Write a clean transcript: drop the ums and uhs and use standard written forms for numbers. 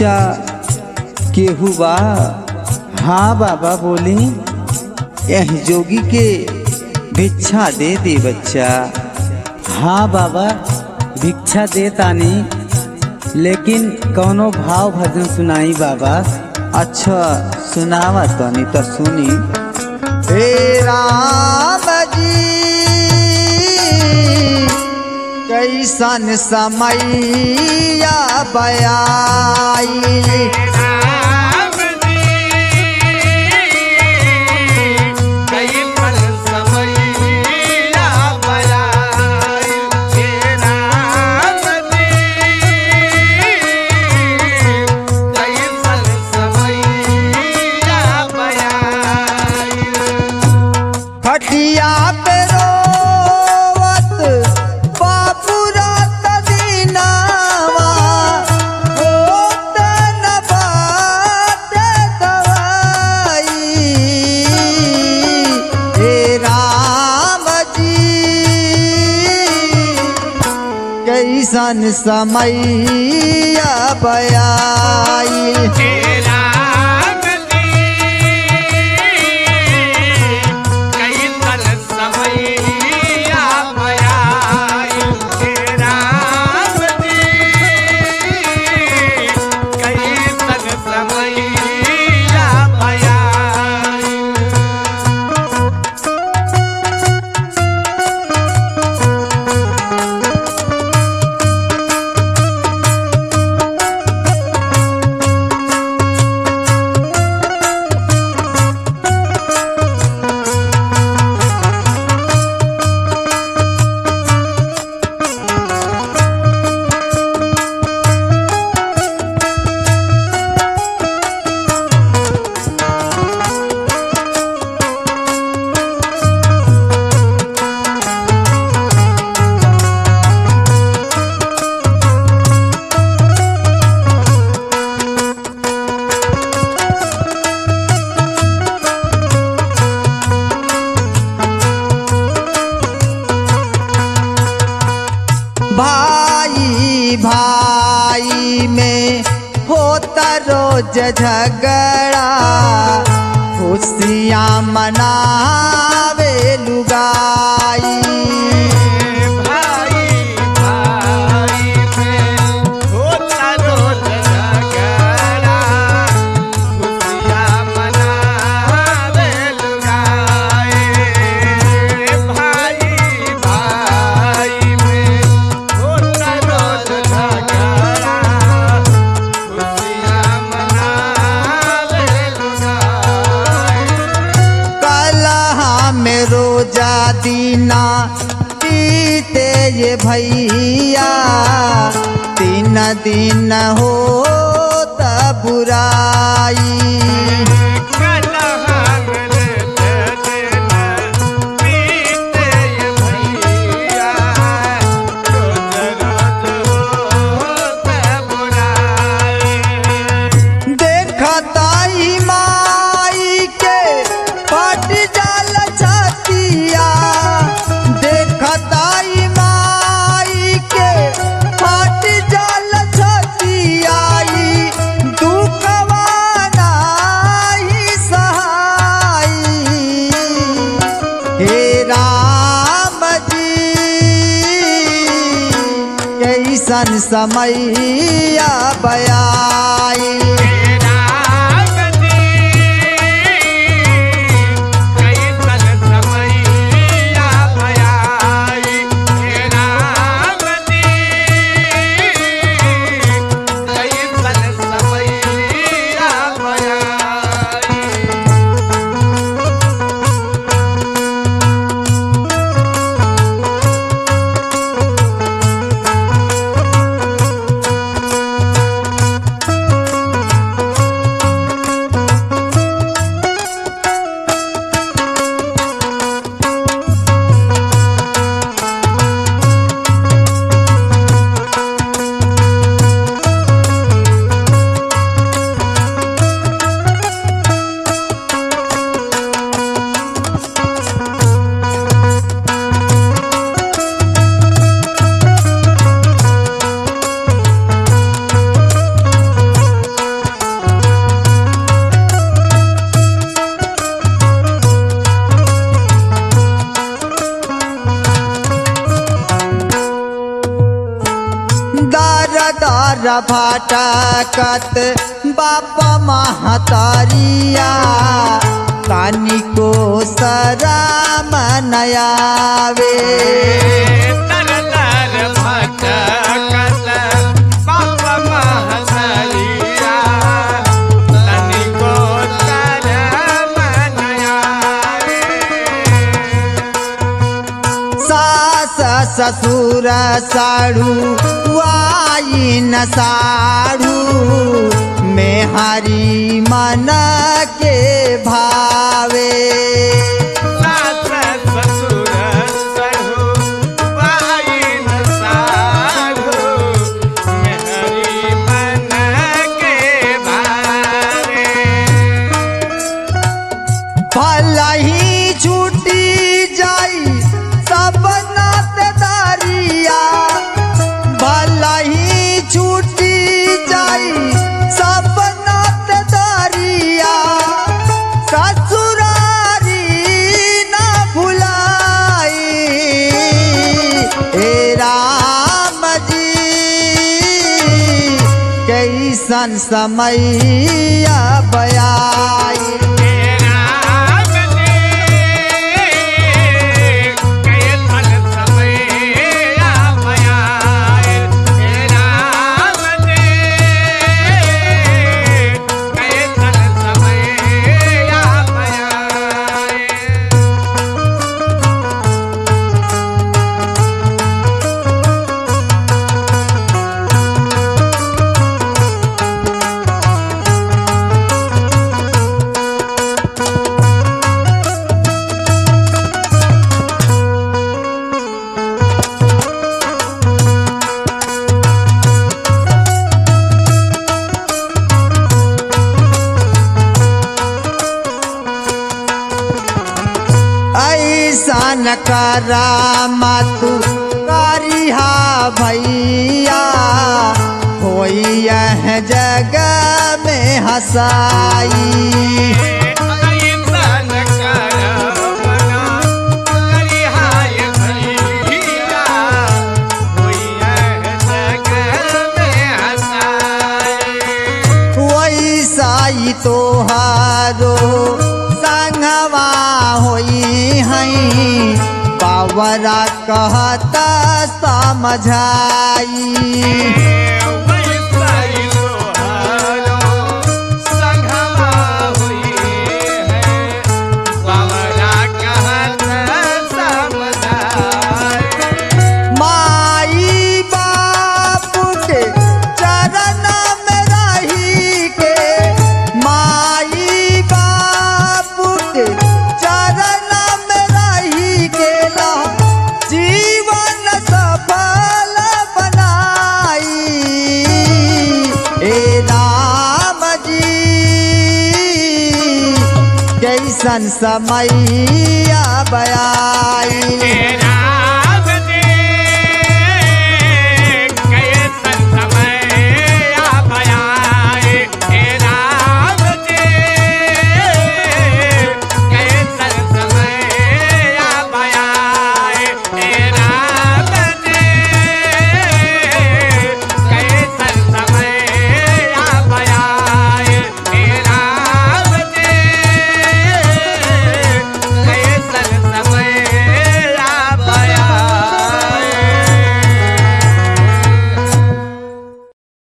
बच्चा केहू बा? हाँ बाबा बोली। यह जोगी के भिक्षा दे बच्चा। हाँ बाबा भिक्षा दे तानी, लेकिन कौनो भाव भजन सुनाई बाबा। अच्छा सुनावा तानी तो सुनी। हे राम जी कैसन समैया बयाई, खटिया पे रोवत बाबू रात दीनावा, होत न बात दवाई। हे राम जी कैसन समैया बयाई, भाई भाई में होता रोज झगड़ा, खुशियाँ मनावे लुगाई। भाई भाई में होता रोज झगड़ा, खुशियाँ मनावे लुगाई। भाई भाई में होता रोज झगड़ा, खुशियाँ मनावे लुगाई। कलह में रोजा दीना पीते ये भैया, 3 दिन होता बुराई। देखताई माई के फट जाल छतिया, देखताई माई के फट जाल छतिया। दुखवा नाही सहाई, हे राम जी कैसन समैया बयाई। पर फाटकत बाप महतरिया तानिको शरम नयावे तर तर भटकत बाप महतरिया तनिको शरम नयावे सास ससुर साड़ू वाइन साड़ू में हरी मन के भावे सास ससुर सढ़ू वाइन साढ़ू मेहरी मन के भावे भलही छूटी जाई सब नातेदारिया भलही छूटी जाई सब नातेदारिया ससुरारी ना भुलाई हे राम जी कैसन समैया बयाई ऐसन करामा तू करिहा भैया होई यह जग में हसाई वैसाई तोहारो संगवा होई हई पावरा कहता समझाई माई बाप के चरण में रही के माई बाप के चरण में रही के ला जीवन सफल बनाई ए राम जी कैसन समैया बयाई